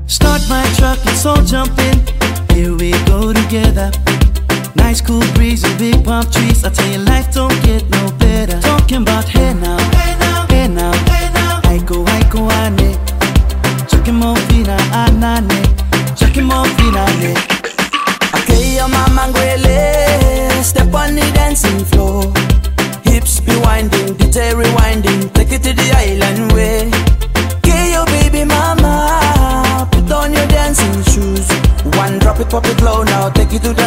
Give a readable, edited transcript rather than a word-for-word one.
Start my truck, let's all jump in. Here we go together. Nice cool breeze and big palm trees. I tell you, life don't get no better. Talking about hey now, hey now, hey now, hey now. Aiko ane. Chakimo fina anane. Chakimo fina ne. Okay, your mama ngwele. Step on the dancing floor. Hips be winding, detail rewinding. Take it to the island way. Okay, your baby mama. Put on your dancing shoes. One drop it, pop it low now. Take it to the